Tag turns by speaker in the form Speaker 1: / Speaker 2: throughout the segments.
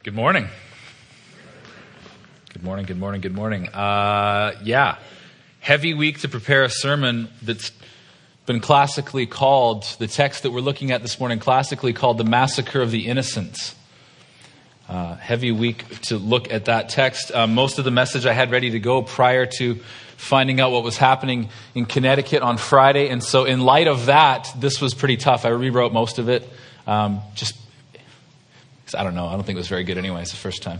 Speaker 1: Good morning. Good morning, good morning, good morning. Heavy week to prepare a sermon that's been classically called, the text that we're looking at this morning, classically called the Massacre of the Innocents. Heavy week to look at that text. Most of the message I had ready to go prior to finding out what was happening in Connecticut on Friday. And so in light of that, this was pretty tough. I rewrote most of it. I don't know. I don't think it was very good anyway. It's the first time.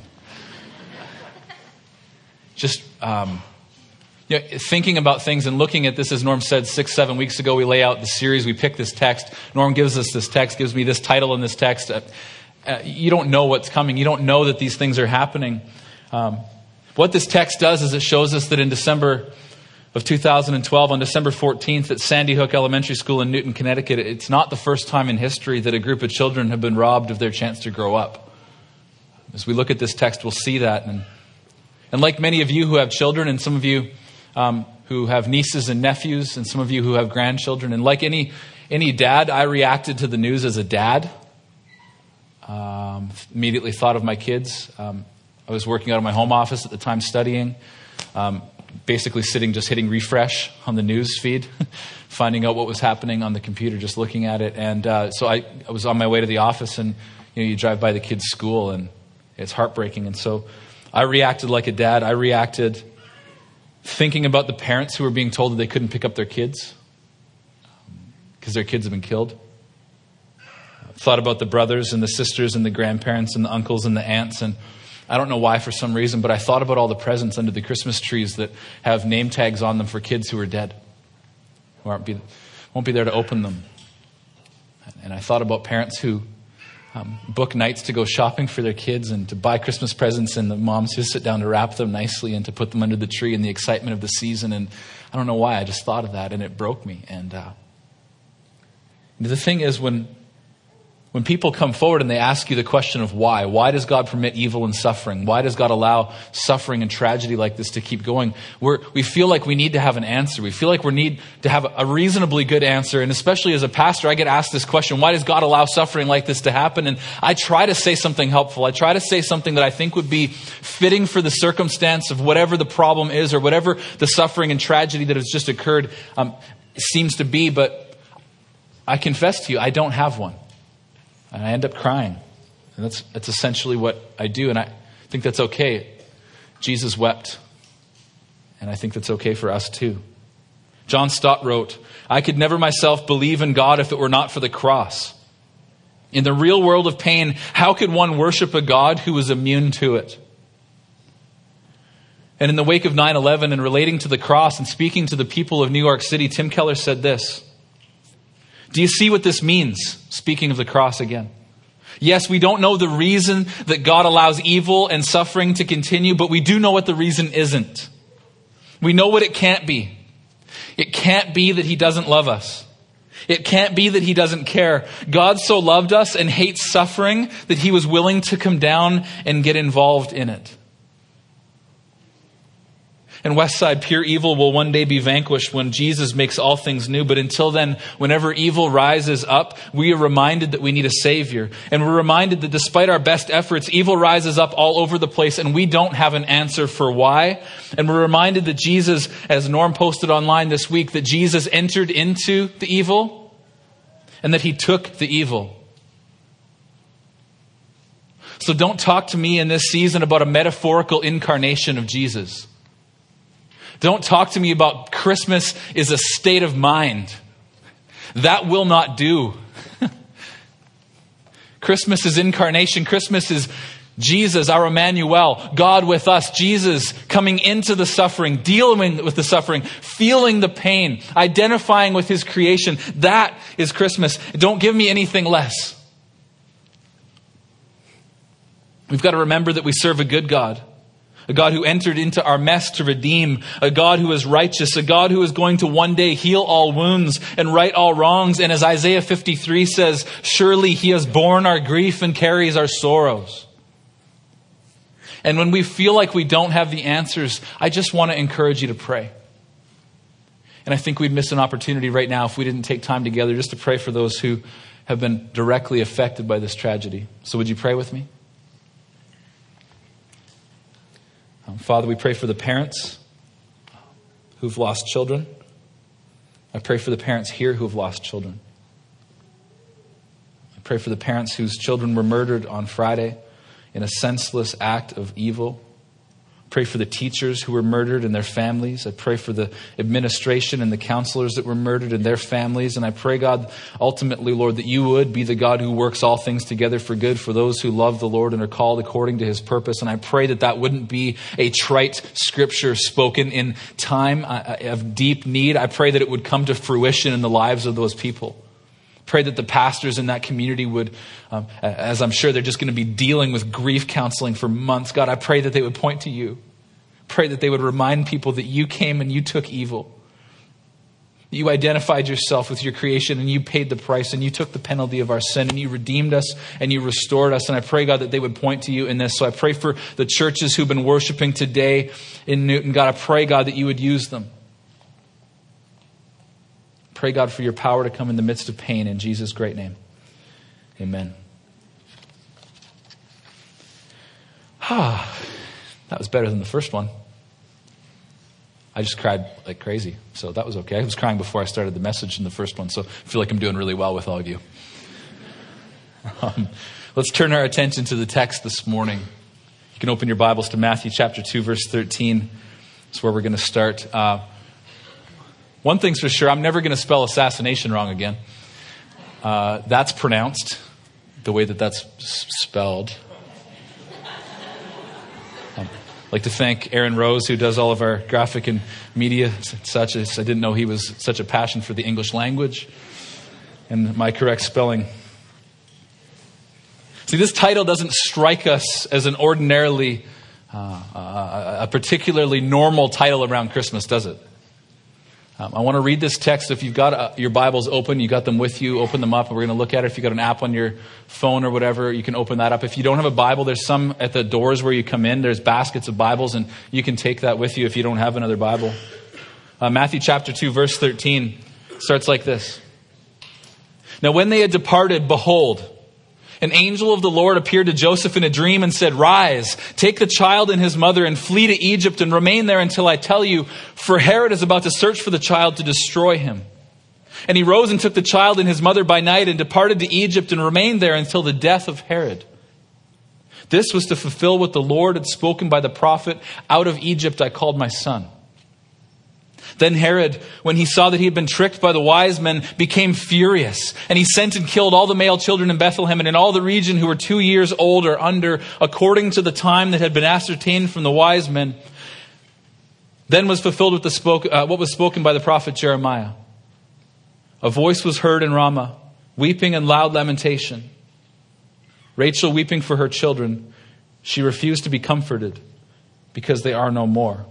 Speaker 1: Thinking about things and looking at this, as Norm said 6-7 weeks ago, we lay out the series. We pick this text. Norm gives us this text, gives me this title in this text. You don't know what's coming. You don't know that these things are happening. What this text does is it shows us that in December of 2012, on December 14th at Sandy Hook Elementary School in Newton, Connecticut, it's not the first time in history that a group of children have been robbed of their chance to grow up. As we look at this text, we'll see that. And like many of you who have children, and some of you who have nieces and nephews, and some of you who have grandchildren, and like any dad, I reacted to the news as a dad. Immediately thought of my kids. I was working out of my home office at the time studying. Basically sitting, just hitting refresh on the news feed, finding out what was happening on the computer, just looking at it. And so I was on my way to the office, and you drive by the kids' school, and it's heartbreaking. And so I reacted like a dad. I reacted thinking about the parents who were being told that they couldn't pick up their kids because their kids have been killed. Thought about the brothers and the sisters and the grandparents and the uncles and the aunts, and I don't know why for some reason, but I thought about all the presents under the Christmas trees that have name tags on them for kids who are dead, who won't be there to open them. And I thought about parents who book nights to go shopping for their kids and to buy Christmas presents, and the moms just sit down to wrap them nicely and to put them under the tree in the excitement of the season. And I don't know why, I just thought of that, and it broke me. And the thing is, when people come forward and they ask you the question of why does God permit evil and suffering? Why does God allow suffering and tragedy like this to keep going? We feel like we need to have an answer. We feel like we need to have a reasonably good answer. And especially as a pastor, I get asked this question, why does God allow suffering like this to happen? And I try to say something helpful. I try to say something that I think would be fitting for the circumstance of whatever the problem is or whatever the suffering and tragedy that has just occurred seems to be. But I confess to you, I don't have one. And I end up crying. And that's essentially what I do. And I think that's okay. Jesus wept. And I think that's okay for us too. John Stott wrote, "I could never myself believe in God if it were not for the cross. In the real world of pain, how could one worship a God who was immune to it?" And in the wake of 9/11 and relating to the cross and speaking to the people of New York City, Tim Keller said this, "Do you see what this means?" Speaking of the cross again. "Yes, we don't know the reason that God allows evil and suffering to continue, but we do know what the reason isn't. We know what it can't be. It can't be that He doesn't love us. It can't be that He doesn't care. God so loved us and hates suffering that He was willing to come down and get involved in it." And Westside, pure evil will one day be vanquished when Jesus makes all things new. But until then, whenever evil rises up, we are reminded that we need a Savior. And we're reminded that despite our best efforts, evil rises up all over the place and we don't have an answer for why. And we're reminded that Jesus, as Norm posted online this week, that Jesus entered into the evil and that He took the evil. So don't talk to me in this season about a metaphorical incarnation of Jesus. Don't talk to me about Christmas is a state of mind. That will not do. Christmas is incarnation. Christmas is Jesus, our Emmanuel, God with us. Jesus coming into the suffering, dealing with the suffering, feeling the pain, identifying with His creation. That is Christmas. Don't give me anything less. We've got to remember that we serve a good God. A God who entered into our mess to redeem. A God who is righteous. A God who is going to one day heal all wounds and right all wrongs. And as Isaiah 53 says, surely He has borne our grief and carries our sorrows. And when we feel like we don't have the answers, I just want to encourage you to pray. And I think we'd miss an opportunity right now if we didn't take time together just to pray for those who have been directly affected by this tragedy. So would you pray with me? Father, we pray for the parents who've lost children. I pray for the parents here who have lost children. I pray for the parents whose children were murdered on Friday in a senseless act of evil. I pray for the teachers who were murdered and their families. I pray for the administration and the counselors that were murdered and their families. And I pray, God, ultimately, Lord, that you would be the God who works all things together for good for those who love the Lord and are called according to his purpose. And I pray that that wouldn't be a trite scripture spoken in time of deep need. I pray that it would come to fruition in the lives of those people. Pray that the pastors in that community would, as I'm sure they're just going to be dealing with grief counseling for months. God, I pray that they would point to you. Pray that they would remind people that you came and you took evil. You identified yourself with your creation and you paid the price and you took the penalty of our sin and you redeemed us and you restored us. And I pray, God, that they would point to you in this. So I pray for the churches who've been worshiping today in Newton. God, I pray, God, that you would use them. Pray, God, for your power to come in the midst of pain in Jesus' great name. Amen. That was better than the first one. I just cried like crazy, so that was okay. I was crying before I started the message in the first one, so I feel like I'm doing really well with all of you. Let's turn our attention to the text this morning. You can open your Bibles to Matthew chapter 2, verse 13. That's where we're going to start. One thing's for sure, I'm never going to spell assassination wrong again. That's pronounced the way that that's spelled. I'd like to thank Aaron Rose, who does all of our graphic and media such as I didn't know he was such a passion for the English language and my correct spelling. See, this title doesn't strike us as an ordinarily, a particularly normal title around Christmas, does it? I want to read this text. If you've got your Bibles open, you got them with you, open them up, and we're going to look at it. If you've got an app on your phone or whatever, you can open that up. If you don't have a Bible, there's some at the doors where you come in. There's baskets of Bibles, and you can take that with you if you don't have another Bible. Matthew chapter 2, verse 13 starts like this. Now when they had departed, behold, an angel of the Lord appeared to Joseph in a dream and said, "Rise, take the child and his mother and flee to Egypt and remain there until I tell you, for Herod is about to search for the child to destroy him." And he rose and took the child and his mother by night and departed to Egypt and remained there until the death of Herod. This was to fulfill what the Lord had spoken by the prophet, "Out of Egypt I called my son." Then Herod, when he saw that he had been tricked by the wise men, became furious. And he sent and killed all the male children in Bethlehem and in all the region who were 2 years old or under, according to the time that had been ascertained from the wise men. Then was fulfilled what was spoken by the prophet Jeremiah. A voice was heard in Ramah, weeping and loud lamentation. Rachel weeping for her children. She refused to be comforted because they are no more.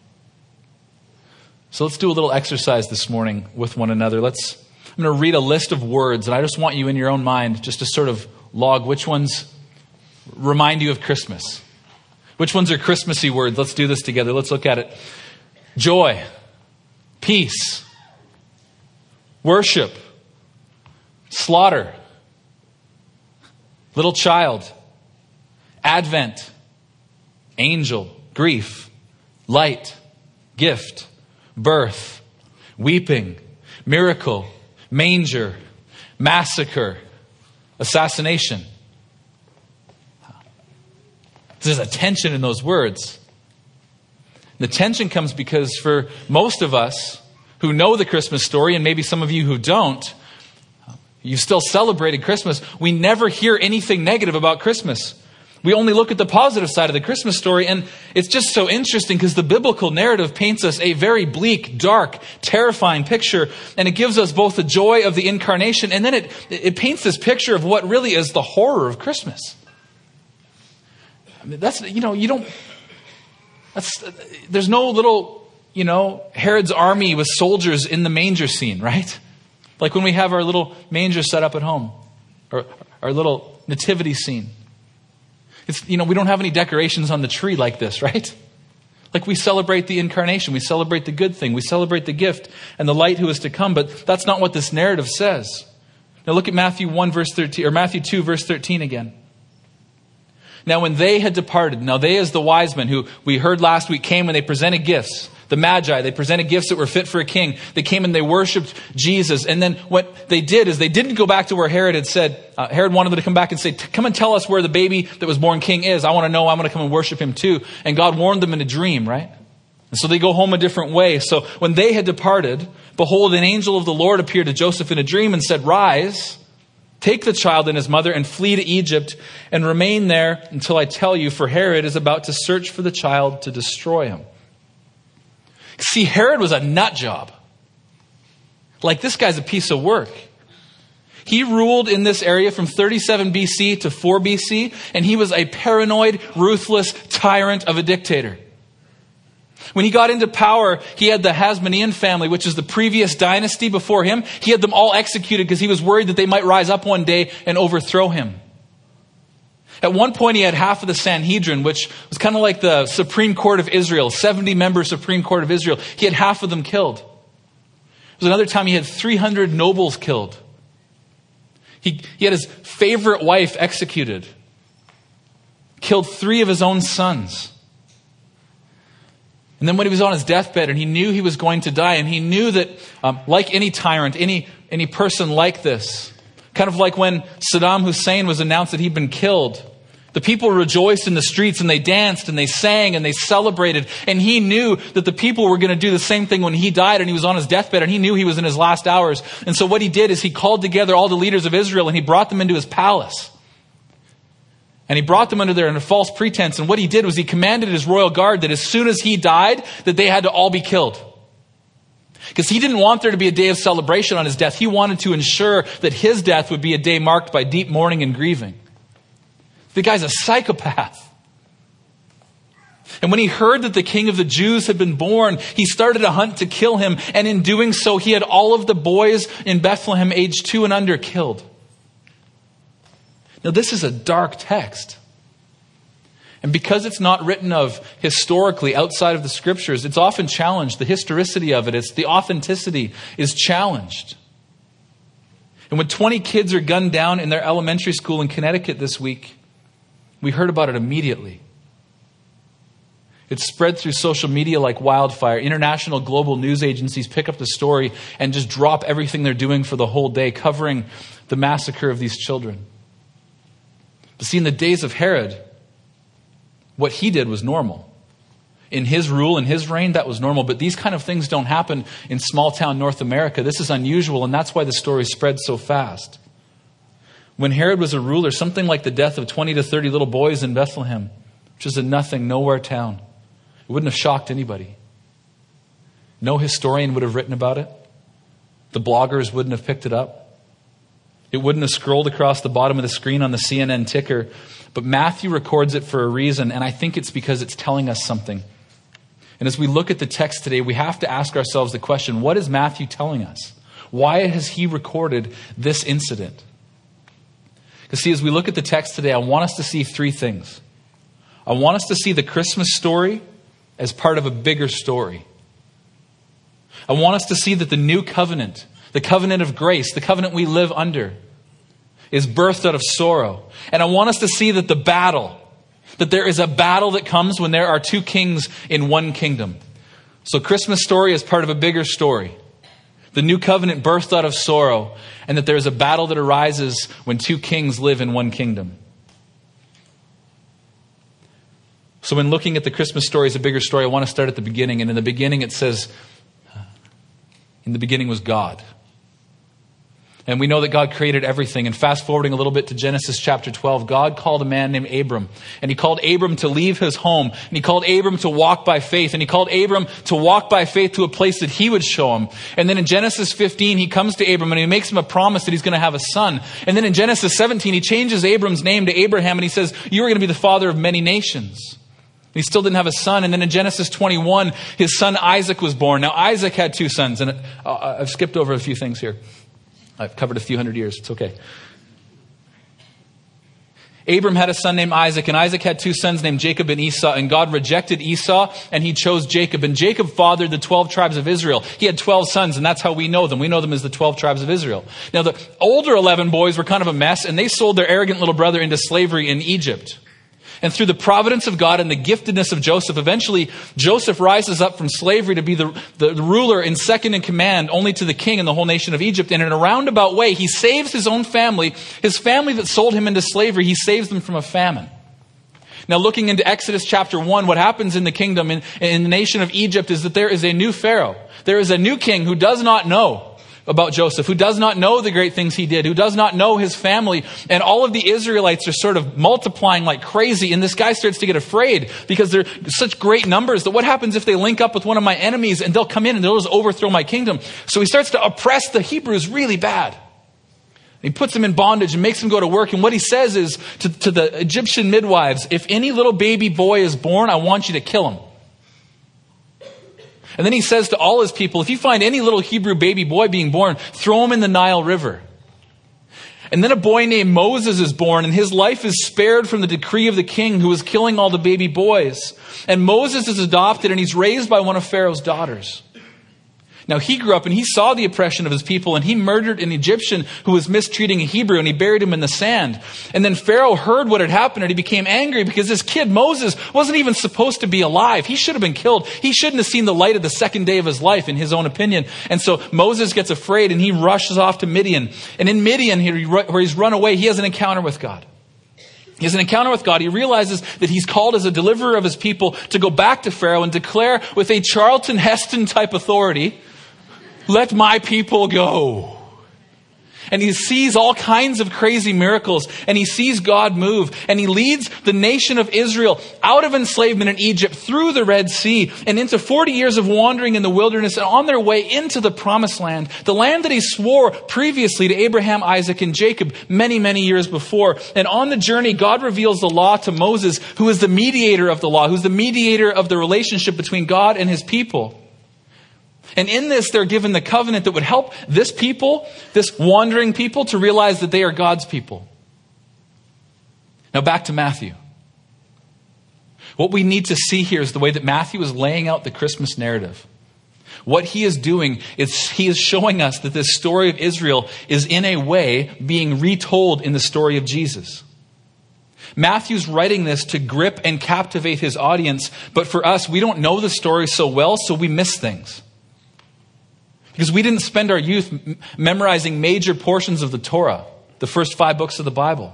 Speaker 1: So let's do a little exercise this morning with one another. I'm going to read a list of words, and I just want you in your own mind just to sort of log which ones remind you of Christmas. Which ones are Christmassy words? Let's do this together. Let's look at it. Joy, peace, worship, slaughter, little child, Advent, angel, grief, light, gift, birth, weeping, miracle, manger, massacre, assassination. There's a tension in those words. The tension comes because for most of us who know the Christmas story, and maybe some of you who don't, you still celebrated Christmas, we never hear anything negative about Christmas. We only look at the positive side of the Christmas story, and it's just so interesting because the biblical narrative paints us a very bleak, dark, terrifying picture, and it gives us both the joy of the incarnation, and then it paints this picture of what really is the horror of Christmas. I mean, there's no little, Herod's army with soldiers in the manger scene, right? Like when we have our little manger set up at home, or our little nativity scene. We don't have any decorations on the tree like this, right? Like we celebrate the incarnation, we celebrate the good thing, we celebrate the gift and the light who is to come, but that's not what this narrative says. Now look at Matthew 2, verse 13 again. Now when they had departed, now they as the wise men who we heard last week came and they presented gifts. The Magi, they presented gifts that were fit for a king. They came and they worshiped Jesus. And then what they did is they didn't go back to where Herod had said. Herod wanted them to come back and say, come and tell us where the baby that was born king is. I want to know. I want to come and worship him too. And God warned them in a dream, right? And so they go home a different way. So when they had departed, behold, an angel of the Lord appeared to Joseph in a dream and said, rise, take the child and his mother and flee to Egypt and remain there until I tell you, for Herod is about to search for the child to destroy him. See, Herod was a nut job. Like, this guy's a piece of work. He ruled in this area from 37 BC to 4 BC, and he was a paranoid, ruthless tyrant of a dictator. When he got into power, he had the Hasmonean family, which is the previous dynasty before him. He had them all executed because he was worried that they might rise up one day and overthrow him. At one point, he had half of the Sanhedrin, which was kind of like the Supreme Court of Israel, 70-member Supreme Court of Israel. He had half of them killed. There was another time he had 300 nobles killed. He had his favorite wife executed. Killed 3 of his own sons. And then when he was on his deathbed and he knew he was going to die, and he knew that like any tyrant, any person like this, kind of like when Saddam Hussein was announced that he'd been killed, the people rejoiced in the streets and they danced and they sang and they celebrated. And he knew that the people were going to do the same thing when he died and he was on his deathbed, and he knew he was in his last hours. And so what he did is he called together all the leaders of Israel and he brought them into his palace. And he brought them under there under false pretense. And what he did was he commanded his royal guard that as soon as he died, that they had to all be killed. Because he didn't want there to be a day of celebration on his death. He wanted to ensure that his death would be a day marked by deep mourning and grieving. The guy's a psychopath. And when he heard that the king of the Jews had been born, he started a hunt to kill him. And in doing so, he had all of the boys in Bethlehem aged 2 and under killed. Now, this is a dark text. And because it's not written of historically outside of the scriptures, it's often challenged. The historicity of it, the authenticity is challenged. And when 20 kids are gunned down in their elementary school in Connecticut this week, we heard about it immediately. It's spread through social media like wildfire. International global news agencies pick up the story and just drop everything they're doing for the whole day, covering the massacre of these children. But see, in the days of Herod, what he did was normal. In his rule, in his reign, that was normal. But these kind of things don't happen in small town North America. This is unusual, and that's why the story spread so fast. When Herod was a ruler, something like the death of 20 to 30 little boys in Bethlehem, which is a nothing, nowhere town, it wouldn't have shocked anybody. No historian would have written about it. The bloggers wouldn't have picked it up. It wouldn't have scrolled across the bottom of the screen on the CNN ticker. But Matthew records it for a reason, and I think it's because it's telling us something. And as we look at the text today, we have to ask ourselves the question, what is Matthew telling us? Why has he recorded this incident? Because see, as we look at the text today, I want us to see 3 things. I want us to see the Christmas story as part of a bigger story. I want us to see that the new covenant, the covenant of grace, the covenant we live under, is birthed out of sorrow. And I want us to see that that there is a battle that comes when there are 2 kings in one kingdom. So Christmas story is part of a bigger story. The new covenant birthed out of sorrow, and that there is a battle that arises when 2 kings live in one kingdom. So when looking at the Christmas story as a bigger story, I want to start at the beginning. And in the beginning it says, in the beginning was God. And we know that God created everything. And fast forwarding a little bit to Genesis chapter 12, God called a man named Abram. And he called Abram to leave his home. And he called Abram to walk by faith. And he called Abram to walk by faith to a place that he would show him. And then in Genesis 15, he comes to Abram and he makes him a promise that he's going to have a son. And then in Genesis 17, he changes Abram's name to Abraham. And he says, you are going to be the father of many nations. He still didn't have a son. And then in Genesis 21, his son Isaac was born. Now Isaac had 2 sons. And I've skipped over a few things here. I've covered a few hundred years. It's okay. Abram had a son named Isaac, and Isaac had 2 sons named Jacob and Esau, and God rejected Esau, and he chose Jacob. And Jacob fathered the 12 tribes of Israel. He had 12 sons, and that's how we know them. We know them as the 12 tribes of Israel. Now, the older 11 boys were kind of a mess, and they sold their arrogant little brother into slavery in Egypt. And through the providence of God and the giftedness of Joseph, eventually Joseph rises up from slavery to be the ruler and second in command only to the king and the whole nation of Egypt. And in a roundabout way, he saves his own family, his family that sold him into slavery. He saves them from a famine. Now, looking into Exodus chapter 1, what happens in the kingdom, in the nation of Egypt, is that there is a new Pharaoh. There is a new king who does not know about Joseph, who does not know the great things he did, who does not know his family. And all of the Israelites are sort of multiplying like crazy. And this guy starts to get afraid because they're such great numbers that what happens if they link up with one of my enemies and they'll come in and they'll just overthrow my kingdom. So he starts to oppress the Hebrews really bad. He puts them in bondage and makes them go to work. And what he says is to the Egyptian midwives, if any little baby boy is born, I want you to kill him. And then he says to all his people, if you find any little Hebrew baby boy being born, throw him in the Nile River. And then a boy named Moses is born, and his life is spared from the decree of the king who was killing all the baby boys. And Moses is adopted, and he's raised by one of Pharaoh's daughters. Now, he grew up and he saw the oppression of his people, and he murdered an Egyptian who was mistreating a Hebrew, and he buried him in the sand. And then Pharaoh heard what had happened, and he became angry because this kid, Moses, wasn't even supposed to be alive. He should have been killed. He shouldn't have seen the light of the second day of his life, in his own opinion. And so Moses gets afraid, and he rushes off to Midian. And in Midian, where he's run away, he has an encounter with God. He has an encounter with God. He realizes that he's called as a deliverer of his people to go back to Pharaoh and declare with a Charlton Heston type authority, let my people go. And he sees all kinds of crazy miracles, and he sees God move, and he leads the nation of Israel out of enslavement in Egypt through the Red Sea and into 40 years of wandering in the wilderness and on their way into the promised land, the land that he swore previously to Abraham, Isaac, and Jacob many, many years before. And on the journey, God reveals the law to Moses, who is the mediator of the law, who's the mediator of the relationship between God and his people. And in this, they're given the covenant that would help this people, this wandering people, to realize that they are God's people. Now back to Matthew. What we need to see here is the way that Matthew is laying out the Christmas narrative. What he is doing is he is showing us that this story of Israel is in a way being retold in the story of Jesus. Matthew's writing this to grip and captivate his audience, but for us, we don't know the story so well, so we miss things. Because we didn't spend our youth memorizing major portions of the Torah, the first 5 books of the Bible.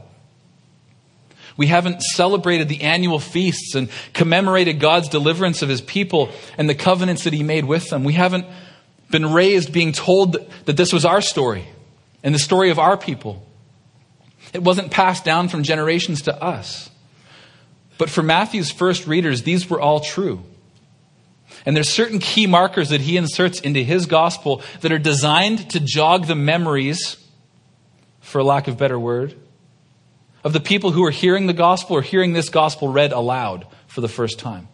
Speaker 1: We haven't celebrated the annual feasts and commemorated God's deliverance of his people and the covenants that he made with them. We haven't been raised being told that this was our story and the story of our people. It wasn't passed down from generations to us. But for Matthew's first readers, these were all true. And there's certain key markers that he inserts into his gospel that are designed to jog the memories, for lack of a better word, of the people who are hearing the gospel or hearing this gospel read aloud for the first time.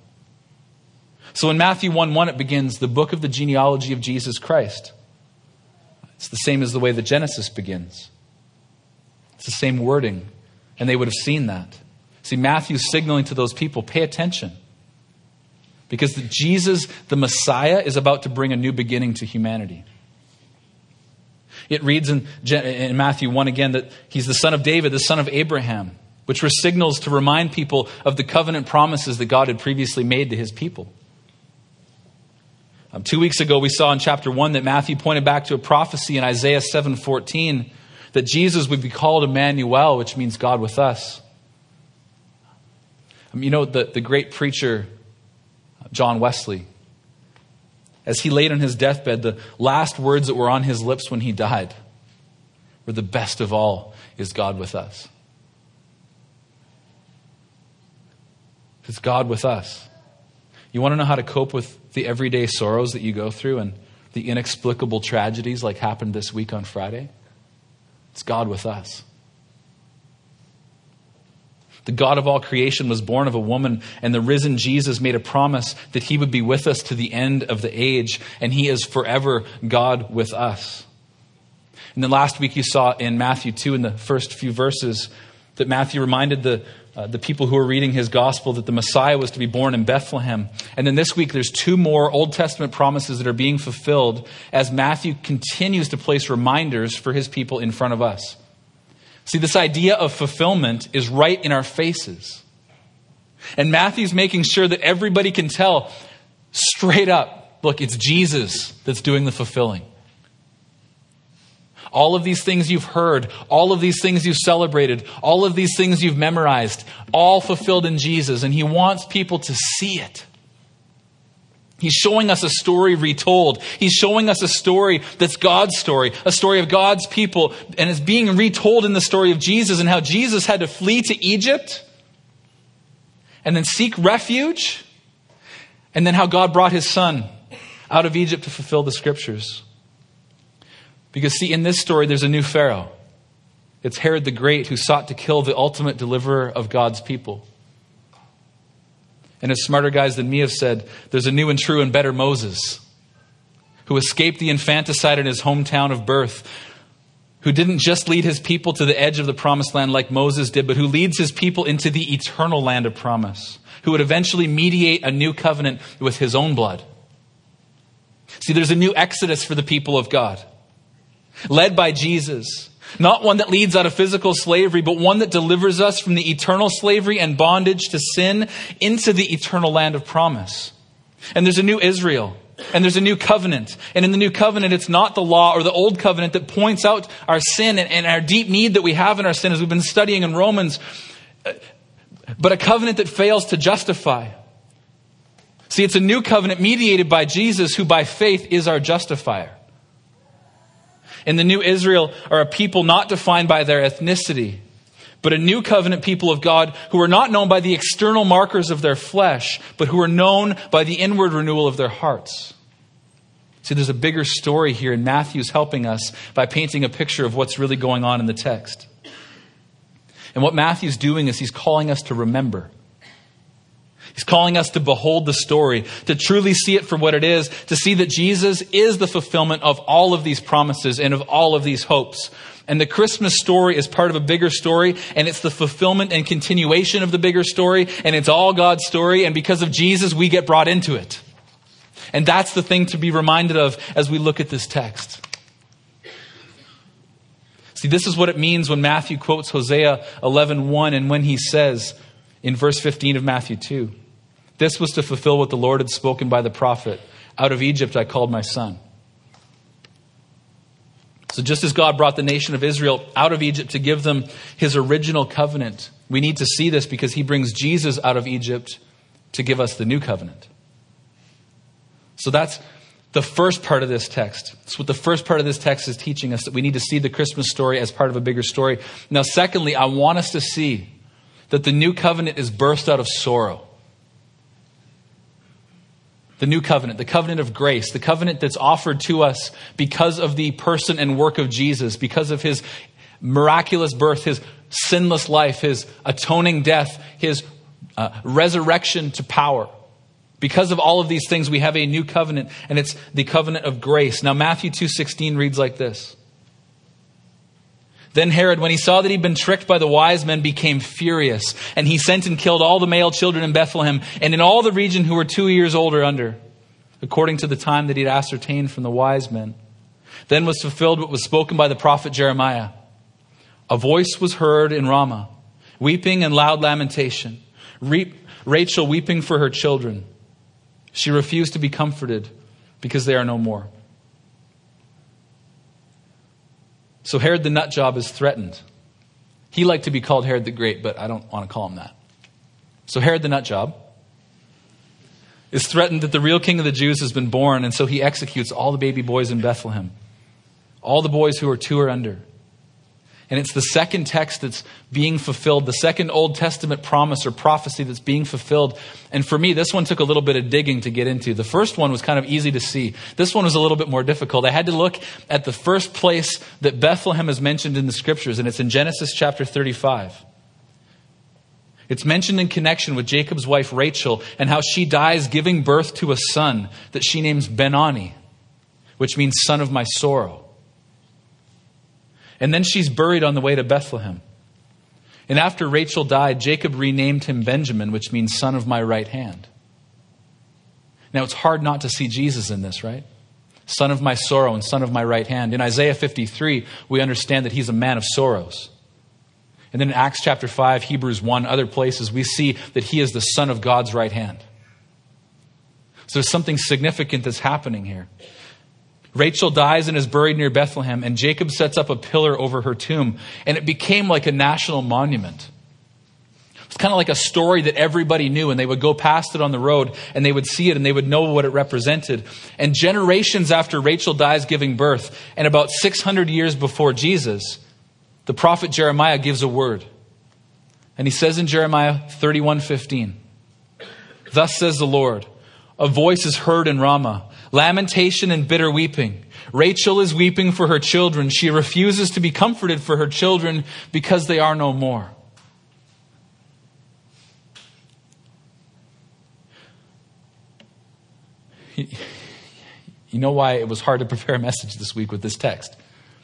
Speaker 1: So in Matthew 1:1, it begins, the book of the genealogy of Jesus Christ. It's the same as the way that Genesis begins. It's the same wording, and they would have seen that. See, Matthew's signaling to those people, pay attention. Because Jesus, the Messiah, is about to bring a new beginning to humanity. It reads in Matthew 1 again that he's the son of David, the son of Abraham, which were signals to remind people of the covenant promises that God had previously made to his people. 2 weeks ago, we saw in chapter 1 that Matthew pointed back to a prophecy in Isaiah 7:14 that Jesus would be called Emmanuel, which means God with us. You know, the great preacher John Wesley, as he laid on his deathbed, the last words that were on his lips when he died were, the best of all is God with us. It's God with us. You want to know how to cope with the everyday sorrows that you go through and the inexplicable tragedies like happened this week on Friday? It's God with us. The God of all creation was born of a woman, and the risen Jesus made a promise that he would be with us to the end of the age, and he is forever God with us. And then last week you saw in Matthew 2 in the first few verses that Matthew reminded the people who were reading his gospel that the Messiah was to be born in Bethlehem. And then this week there's 2 more Old Testament promises that are being fulfilled as Matthew continues to place reminders for his people in front of us. See, this idea of fulfillment is right in our faces. And Matthew's making sure that everybody can tell straight up, look, it's Jesus that's doing the fulfilling. All of these things you've heard, all of these things you've celebrated, all of these things you've memorized, all fulfilled in Jesus. And he wants people to see it. He's showing us a story retold. He's showing us a story that's God's story, a story of God's people, and it's being retold in the story of Jesus and how Jesus had to flee to Egypt and then seek refuge, and then how God brought his son out of Egypt to fulfill the scriptures. Because see, in this story, there's a new Pharaoh. It's Herod the Great, who sought to kill the ultimate deliverer of God's people. And as smarter guys than me have said, there's a new and true and better Moses, who escaped the infanticide in his hometown of birth, who didn't just lead his people to the edge of the promised land like Moses did, but who leads his people into the eternal land of promise, who would eventually mediate a new covenant with his own blood. See, there's a new exodus for the people of God, led by Jesus. Not one that leads out of physical slavery, but one that delivers us from the eternal slavery and bondage to sin into the eternal land of promise. And there's a new Israel, and there's a new covenant. And in the new covenant, it's not the law or the old covenant that points out our sin and our deep need that we have in our sin, as we've been studying in Romans, but a covenant that fails to justify. See, it's a new covenant mediated by Jesus, who by faith is our justifier. And the new Israel are a people not defined by their ethnicity, but a new covenant people of God who are not known by the external markers of their flesh, but who are known by the inward renewal of their hearts. See, there's a bigger story here, and Matthew's helping us by painting a picture of what's really going on in the text. And what Matthew's doing is he's calling us to remember. He's calling us to behold the story, to truly see it for what it is, to see that Jesus is the fulfillment of all of these promises and of all of these hopes. And the Christmas story is part of a bigger story, and it's the fulfillment and continuation of the bigger story, and it's all God's story, and because of Jesus, we get brought into it. And that's the thing to be reminded of as we look at this text. See, this is what it means when Matthew quotes Hosea 11:1, and when he says in verse 15 of Matthew 2, this was to fulfill what the Lord had spoken by the prophet. Out of Egypt I called my son. So just as God brought the nation of Israel out of Egypt to give them his original covenant, we need to see this because he brings Jesus out of Egypt to give us the new covenant. So that's the first part of this text. That's what the first part of this text is teaching us, that we need to see the Christmas story as part of a bigger story. Now, secondly, I want us to see that the new covenant is birthed out of sorrow. The new covenant, the covenant of grace, the covenant that's offered to us because of the person and work of Jesus, because of his miraculous birth, his sinless life, his atoning death, his resurrection to power. Because of all of these things, we have a new covenant, and it's the covenant of grace. Now, Matthew 2:16 reads like this. Then Herod, when he saw that he'd been tricked by the wise men, became furious, and he sent and killed all the male children in Bethlehem and in all the region who were 2 years old or under, according to the time that he'd ascertained from the wise men. Then was fulfilled what was spoken by the prophet Jeremiah. A voice was heard in Ramah, weeping and loud lamentation, Rachel weeping for her children. She refused to be comforted because they are no more. So Herod the Nutjob is threatened. He liked to be called Herod the Great, but I don't want to call him that. So Herod the Nutjob is threatened that the real king of the Jews has been born, and so he executes all the baby boys in Bethlehem. All the boys who are 2 or under. And it's the second text that's being fulfilled, the second Old Testament promise or prophecy that's being fulfilled. And for me, this one took a little bit of digging to get into. The first one was kind of easy to see. This one was a little bit more difficult. I had to look at the first place that Bethlehem is mentioned in the scriptures, and it's in Genesis chapter 35. It's mentioned in connection with Jacob's wife Rachel and how she dies giving birth to a son that she names Ben-Ani, which means son of my sorrow. And then she's buried on the way to Bethlehem. And after Rachel died, Jacob renamed him Benjamin, which means son of my right hand. Now, it's hard not to see Jesus in this, right? Son of my sorrow and son of my right hand. In Isaiah 53, we understand that he's a man of sorrows. And then in Acts chapter 5, Hebrews 1, other places, we see that he is the son of God's right hand. So there's something significant that's happening here. Rachel dies and is buried near Bethlehem, and Jacob sets up a pillar over her tomb, and it became like a national monument. It's kind of like a story that everybody knew, and they would go past it on the road, and they would see it, and they would know what it represented. And generations after Rachel dies giving birth, and about 600 years before Jesus, the prophet Jeremiah gives a word. And he says in Jeremiah 31:15, "Thus says the Lord, a voice is heard in Ramah, lamentation and bitter weeping. Rachel is weeping for her children. She refuses to be comforted for her children because they are no more." You know why it was hard to prepare a message this week with this text?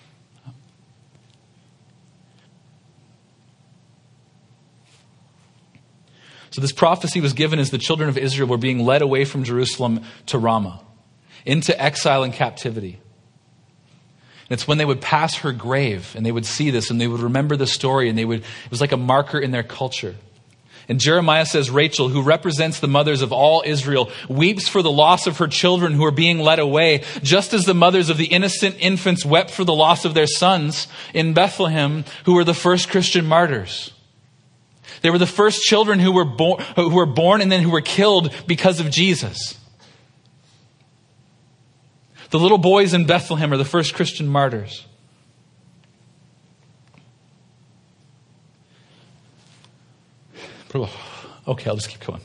Speaker 1: So this prophecy was given as the children of Israel were being led away from Jerusalem to Ramah, into exile and captivity. And it's when they would pass her grave and they would see this and they would remember the story, and it was like a marker in their culture. And Jeremiah says Rachel, who represents the mothers of all Israel, weeps for the loss of her children who are being led away, just as the mothers of the innocent infants wept for the loss of their sons in Bethlehem, who were the first Christian martyrs. They were the first children who were born and then who were killed because of Jesus. The little boys in Bethlehem are the first Christian martyrs. Okay, I'll just keep going.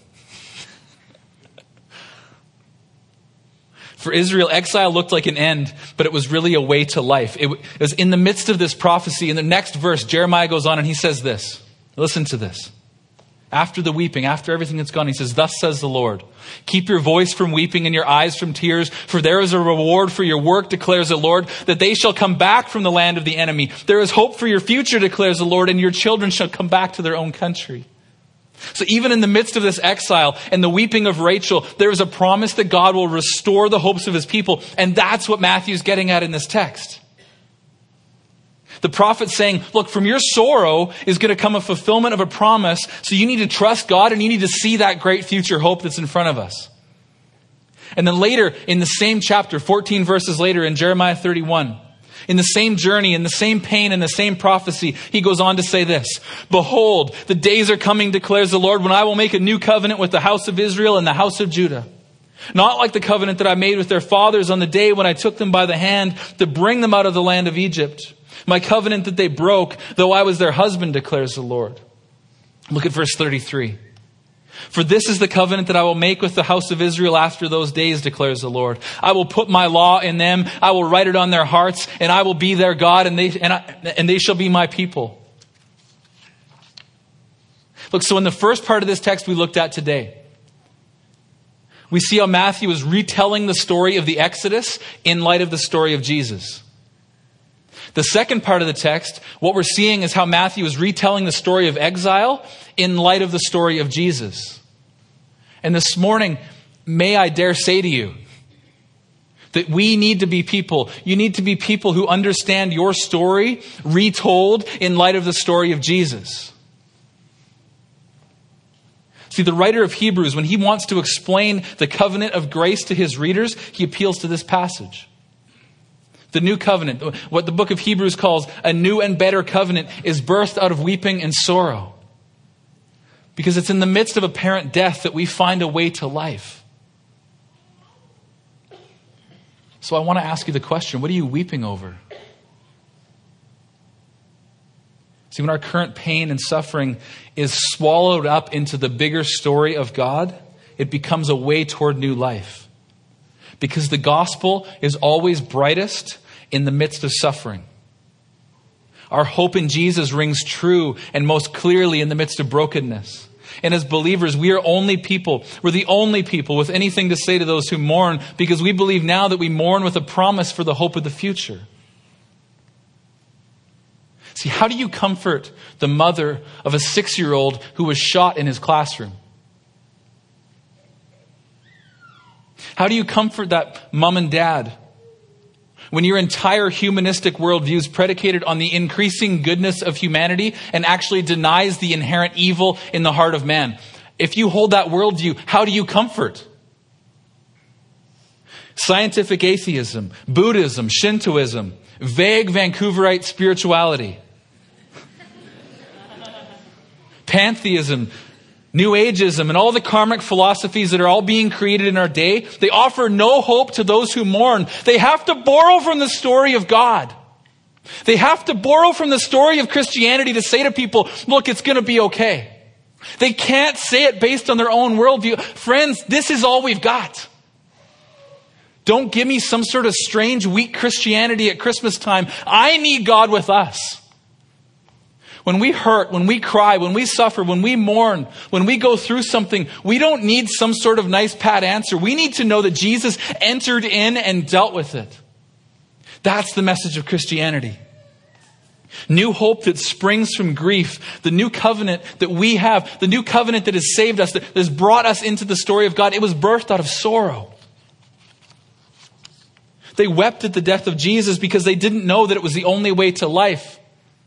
Speaker 1: For Israel, exile looked like an end, but it was really a way to life. It was in the midst of this prophecy. In the next verse, Jeremiah goes on and he says this. Listen to this. After the weeping, after everything that's gone, he says, "Thus says the Lord, keep your voice from weeping and your eyes from tears, for there is a reward for your work, declares the Lord, that they shall come back from the land of the enemy. There is hope for your future, declares the Lord, and your children shall come back to their own country." So even in the midst of this exile and the weeping of Rachel, there is a promise that God will restore the hopes of his people. And that's what Matthew's getting at in this text. The prophet's saying, look, from your sorrow is going to come a fulfillment of a promise. So you need to trust God and you need to see that great future hope that's in front of us. And then later in the same chapter, 14 verses later in Jeremiah 31, in the same journey, in the same pain, in the same prophecy, he goes on to say this: "Behold, the days are coming, declares the Lord, when I will make a new covenant with the house of Israel and the house of Judah. Not like the covenant that I made with their fathers on the day when I took them by the hand to bring them out of the land of Egypt. My covenant that they broke, though I was their husband, declares the Lord." Look at verse 33. "For this is the covenant that I will make with the house of Israel after those days, declares the Lord. I will put my law in them. I will write it on their hearts, and I will be their God, and they shall be my people." Look, so in the first part of this text we looked at today, we see how Matthew is retelling the story of the Exodus in light of the story of Jesus. The second part of the text, what we're seeing is how Matthew is retelling the story of exile in light of the story of Jesus. And this morning, may I dare say to you that we need to be people. You need to be people who understand your story retold in light of the story of Jesus. See, the writer of Hebrews, when he wants to explain the covenant of grace to his readers, he appeals to this passage. The new covenant, what the book of Hebrews calls a new and better covenant, is birthed out of weeping and sorrow. Because it's in the midst of apparent death that we find a way to life. So I want to ask you the question, what are you weeping over? See, when our current pain and suffering is swallowed up into the bigger story of God, it becomes a way toward new life. Because the gospel is always brightest in the midst of suffering. Our hope in Jesus rings true and most clearly in the midst of brokenness. And as believers, we're the only people with anything to say to those who mourn, because we believe now that we mourn with a promise for the hope of the future. See, how do you comfort the mother of a 6-year-old who was shot in his classroom? How do you comfort that mom and dad when your entire humanistic worldview is predicated on the increasing goodness of humanity and actually denies the inherent evil in the heart of man. If you hold that worldview, how do you comfort? Scientific atheism, Buddhism, Shintoism, vague Vancouverite spirituality, pantheism, New Ageism, and all the karmic philosophies that are all being created in our day, they offer no hope to those who mourn. They have to borrow from the story of God. They have to borrow from the story of Christianity to say to people, look, it's going to be okay. They can't say it based on their own worldview. Friends, this is all we've got. Don't give me some sort of strange, weak Christianity at Christmas time. I need God with us. When we hurt, when we cry, when we suffer, when we mourn, when we go through something, we don't need some sort of nice pat answer. We need to know that Jesus entered in and dealt with it. That's the message of Christianity. New hope that springs from grief. The new covenant that we have. The new covenant that has saved us, that has brought us into the story of God. It was birthed out of sorrow. They wept at the death of Jesus because they didn't know that it was the only way to life.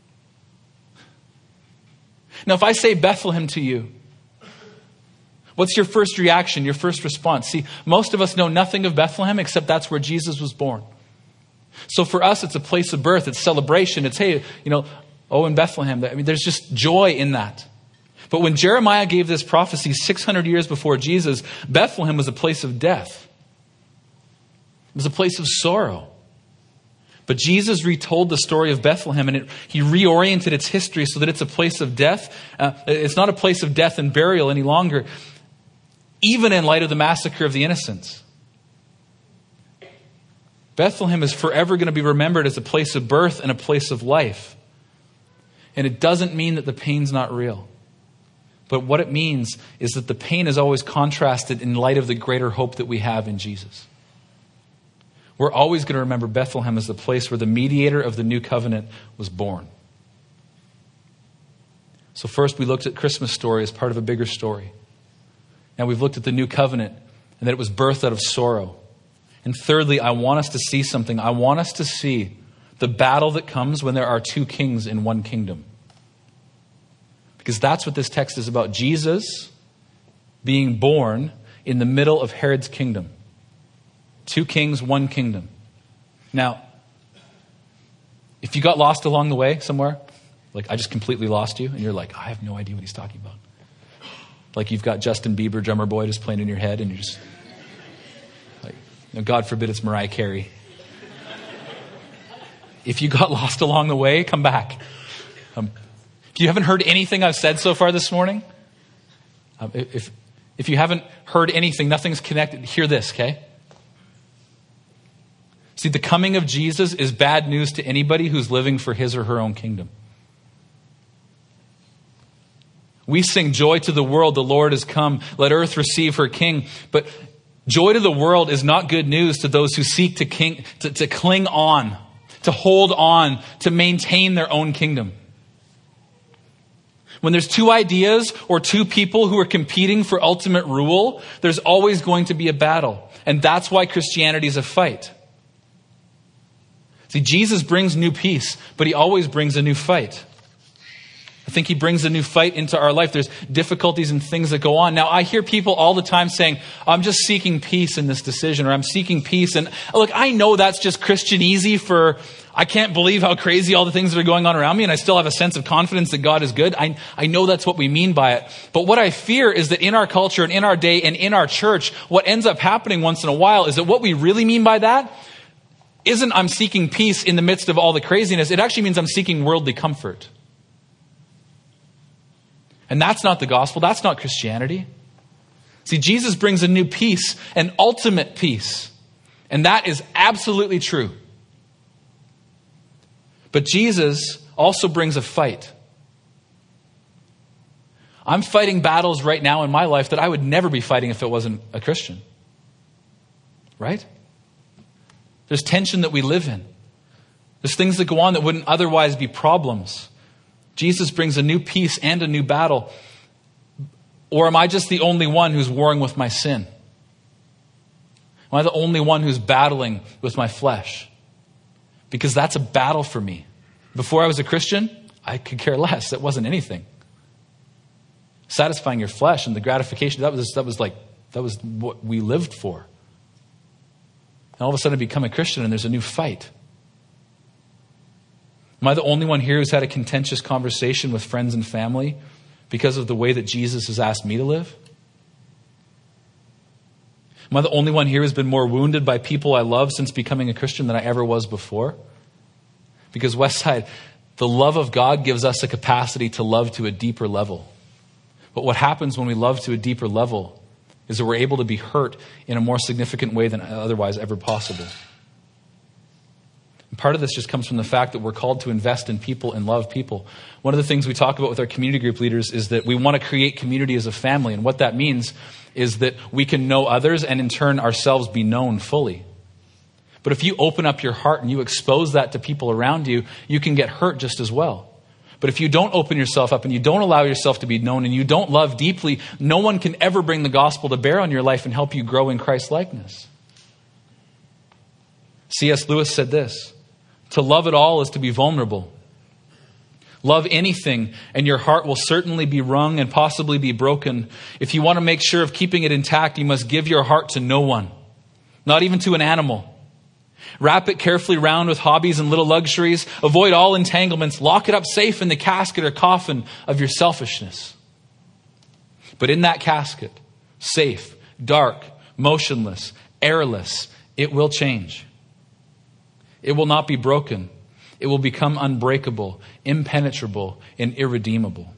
Speaker 1: Now, if I say Bethlehem to you, what's your first reaction, your first response? See, most of us know nothing of Bethlehem except that's where Jesus was born. So for us, it's a place of birth. It's celebration. It's, hey, in Bethlehem. There's just joy in that. But when Jeremiah gave this prophecy 600 years before Jesus, Bethlehem was a place of death. It was a place of sorrow. But Jesus retold the story of Bethlehem, and he reoriented its history so that it's a place of death. It's not a place of death and burial any longer, even in light of the massacre of the innocents. Bethlehem is forever going to be remembered as a place of birth and a place of life. And it doesn't mean that the pain's not real. But what it means is that the pain is always contrasted in light of the greater hope that we have in Jesus. We're always going to remember Bethlehem as the place where the mediator of the new covenant was born. So first we looked at Christmas story as part of a bigger story. Now we've looked at the new covenant and that it was birthed out of sorrow. And thirdly, I want us to see something. I want us to see the battle that comes when there are two kings in one kingdom. Because that's what this text is about. Jesus being born in the middle of Herod's kingdom. Two kings, one kingdom. Now, if you got lost along the way somewhere, like I just completely lost you, and you're like, I have no idea what he's talking about. Like you've got Justin Bieber, Drummer Boy, just playing in your head, and you're just like, God forbid it's Mariah Carey. If you got lost along the way, come back. If you haven't heard anything I've said so far this morning, if you haven't heard anything, nothing's connected, hear this, okay? See, the coming of Jesus is bad news to anybody who's living for his or her own kingdom. We sing joy to the world, the Lord has come. Let earth receive her king. But joy to the world is not good news to those who seek to cling on, to hold on, to maintain their own kingdom. When there's two ideas or two people who are competing for ultimate rule, there's always going to be a battle. And that's why Christianity is a fight. See, Jesus brings new peace, but he always brings a new fight. I think he brings a new fight into our life. There's difficulties and things that go on. Now, I hear people all the time saying, I'm just seeking peace in this decision, or I'm seeking peace. And look, I know that's just Christianese for, I can't believe how crazy all the things that are going on around me, and I still have a sense of confidence that God is good. I know that's what we mean by it. But what I fear is that in our culture and in our day and in our church, what ends up happening once in a while is that what we really mean by that isn't I'm seeking peace in the midst of all the craziness. It actually means I'm seeking worldly comfort. And that's not the gospel. That's not Christianity. See, Jesus brings a new peace, an ultimate peace. And that is absolutely true. But Jesus also brings a fight. I'm fighting battles right now in my life that I would never be fighting if it wasn't a Christian. Right? There's tension that we live in. There's things that go on that wouldn't otherwise be problems. Jesus brings a new peace and a new battle. Or am I just the only one who's warring with my sin? Am I the only one who's battling with my flesh? because that's a battle for me. Before I was a Christian, I could care less. That wasn't anything. Satisfying your flesh and the gratification, that was what we lived for. And all of a sudden I become a Christian and there's a new fight. Am I the only one here who's had a contentious conversation with friends and family because of the way that Jesus has asked me to live? Am I the only one here who's been more wounded by people I love since becoming a Christian than I ever was before? Because Westside, the love of God gives us a capacity to love to a deeper level. But what happens when we love to a deeper level is that we're able to be hurt in a more significant way than otherwise ever possible. And part of this just comes from the fact that we're called to invest in people and love people. One of the things we talk about with our community group leaders is that we want to create community as a family. And what that means is that we can know others and in turn ourselves be known fully. But if you open up your heart and you expose that to people around you, you can get hurt just as well. But if you don't open yourself up and you don't allow yourself to be known and you don't love deeply, no one can ever bring the gospel to bear on your life and help you grow in Christ's likeness. C.S. Lewis said this, "To love at all is to be vulnerable. Love anything and your heart will certainly be wrung and possibly be broken. If you want to make sure of keeping it intact, you must give your heart to no one, not even to an animal. Wrap it carefully round with hobbies and little luxuries. Avoid all entanglements. Lock it up safe in the casket or coffin of your selfishness. But in that casket, safe, dark, motionless, airless, it will change. It will not be broken. It will become unbreakable, impenetrable, and irredeemable."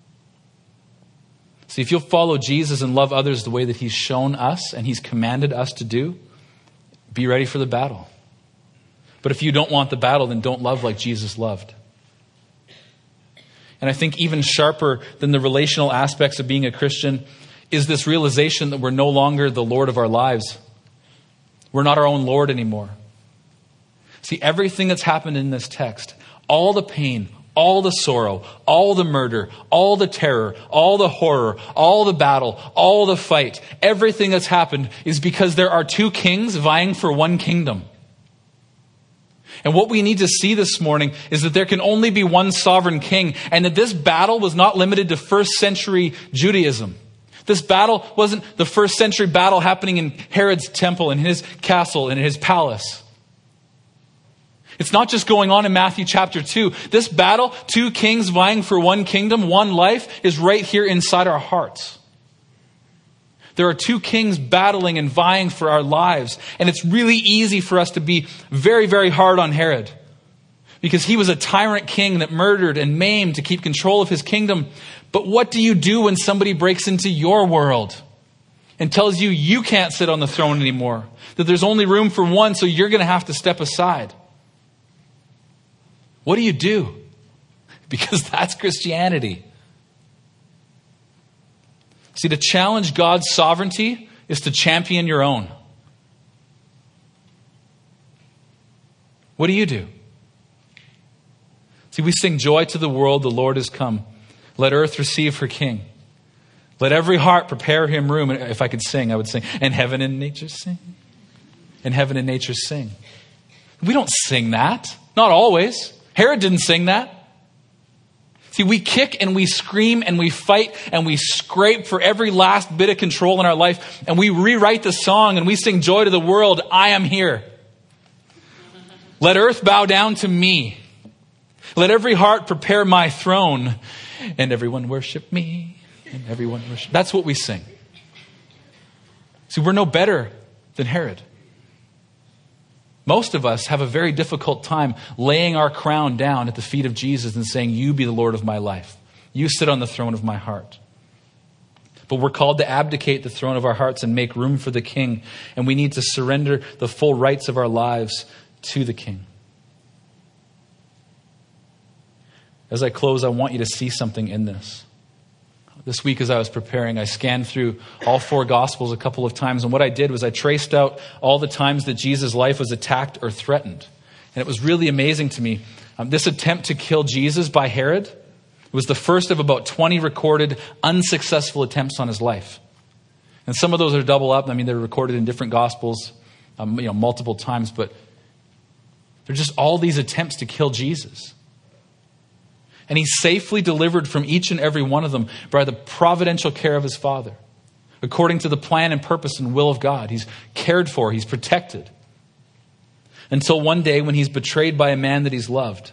Speaker 1: See, if you'll follow Jesus and love others the way that he's shown us and he's commanded us to do, be ready for the battle. But if you don't want the battle, then don't love like Jesus loved. And I think even sharper than the relational aspects of being a Christian is this realization that we're no longer the Lord of our lives. We're not our own Lord anymore. See, everything that's happened in this text, all the pain, all the sorrow, all the murder, all the terror, all the horror, all the battle, all the fight, everything that's happened is because there are two kings vying for one kingdom. And what we need to see this morning is that there can only be one sovereign king, and that this battle was not limited to first century Judaism. This battle wasn't the first century battle happening in Herod's temple, in his castle, in his palace. It's not just going on in Matthew chapter 2. This battle, two kings vying for one kingdom, one life, is right here inside our hearts. There are two kings battling and vying for our lives. And it's really easy for us to be very, very hard on Herod, because he was a tyrant king that murdered and maimed to keep control of his kingdom. But what do you do when somebody breaks into your world and tells you you can't sit on the throne anymore, that there's only room for one, so you're going to have to step aside? What do you do? Because that's Christianity. See, to challenge God's sovereignty is to champion your own. What do you do? See, we sing, "Joy to the world, the Lord is come. Let earth receive her King. Let every heart prepare him room." And if I could sing, I would sing, "And heaven and nature sing. And heaven and nature sing." We don't sing that. Not always. Herod didn't sing that. See, we kick and we scream and we fight and we scrape for every last bit of control in our life. And we rewrite the song and we sing, "Joy to the world, I am here. Let earth bow down to me. Let every heart prepare my throne. And everyone worship me. And everyone worship." That's what we sing. See, we're no better than Herod. Most of us have a very difficult time laying our crown down at the feet of Jesus and saying, "You be the Lord of my life. You sit on the throne of my heart." But we're called to abdicate the throne of our hearts and make room for the King. And we need to surrender the full rights of our lives to the King. As I close, I want you to see something in this. This week as I was preparing, I scanned through all four Gospels a couple of times. And what I did was I traced out all the times that Jesus' life was attacked or threatened. And it was really amazing to me. This attempt to kill Jesus by Herod was the first of about 20 recorded unsuccessful attempts on his life. And some of those are double up. I mean, they're recorded in different Gospels, multiple times. But There's just all these attempts to kill Jesus. And he's safely delivered from each and every one of them by the providential care of his Father. According to the plan and purpose and will of God. He's cared for, he's protected. Until one day when he's betrayed by a man that he's loved.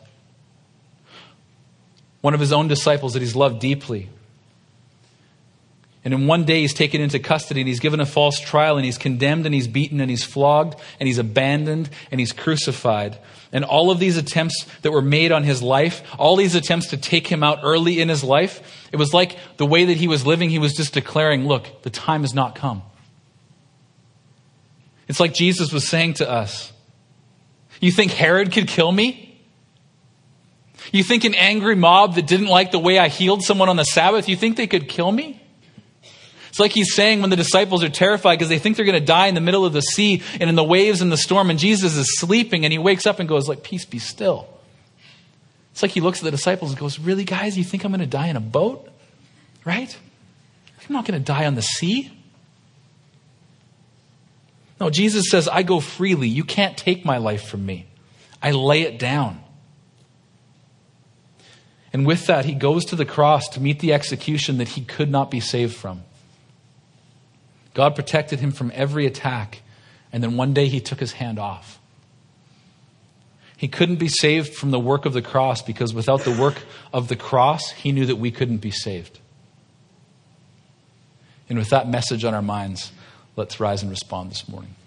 Speaker 1: One of his own disciples that he's loved deeply. And in one day he's taken into custody and he's given a false trial and he's condemned and he's beaten and he's flogged and he's abandoned and he's crucified. And all of these attempts that were made on his life, all these attempts to take him out early in his life, it was like the way that he was living, he was just declaring, look, the time has not come. It's like Jesus was saying to us, you think Herod could kill me? You think an angry mob that didn't like the way I healed someone on the Sabbath, you think they could kill me? It's like he's saying when the disciples are terrified because they think they're going to die in the middle of the sea and in the waves and the storm, and Jesus is sleeping and he wakes up and goes like, peace be still. It's like he looks at the disciples and goes, really guys, you think I'm going to die in a boat? Right? I'm not going to die on the sea. No, Jesus says, I go freely. You can't take my life from me. I lay it down. And with that, he goes to the cross to meet the execution that he could not be saved from. God protected him from every attack. And then one day he took his hand off. He couldn't be saved from the work of the cross because without the work of the cross, he knew that we couldn't be saved. And with that message on our minds, let's rise and respond this morning.